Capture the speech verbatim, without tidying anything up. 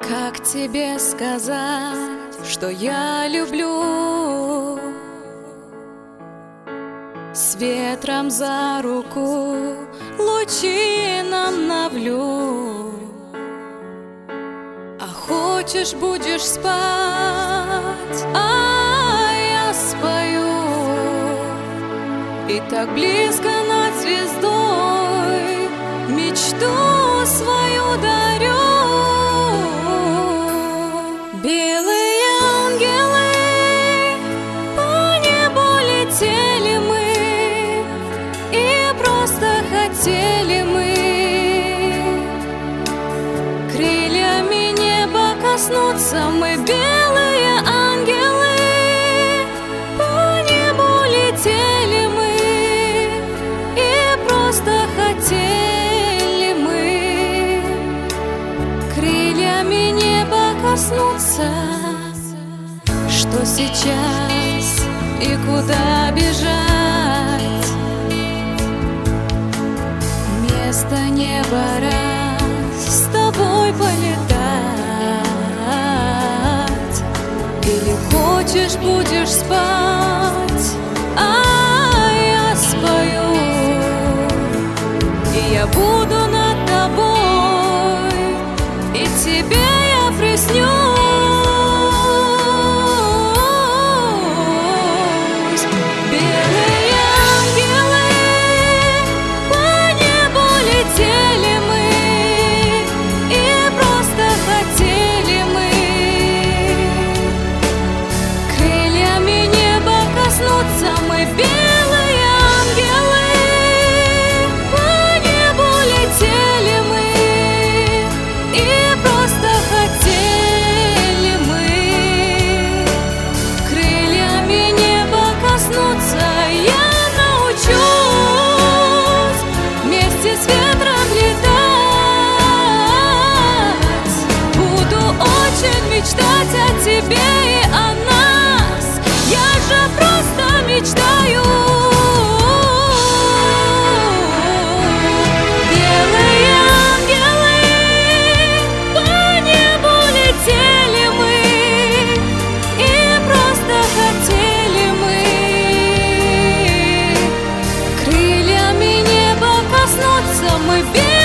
Как тебе сказать, что я люблю? С ветром за руку лучи нам навлю. А хочешь, будешь спать, а я спою. И так близко над звездой мечту свою дарю. Белые ангелы, по небу летели мы, и просто хотели мы крыльями неба коснуться. Мы белые ангелы, по небу летели мы, и просто хотели мы крыльями неба коснуться. Что сейчас и куда бежать? Место неба раз с тобой полетать. Или хочешь, будешь спать, а я спою. И я буду над тобой, и тебе я приснюсь. Белые ангелы, по небу летели мы, и просто хотели мы крыльями неба коснуться. Мы белые ангелы, по небу летели мы, и просто хотели мы крыльями неба коснуться. Я научусь вместе с ветром летать. Буду очень мечтать о тебе и о нас. Я же просто мечтаю. Белые ангелы, по небу летели мы, и просто хотели мы крыльями неба коснуться. Мы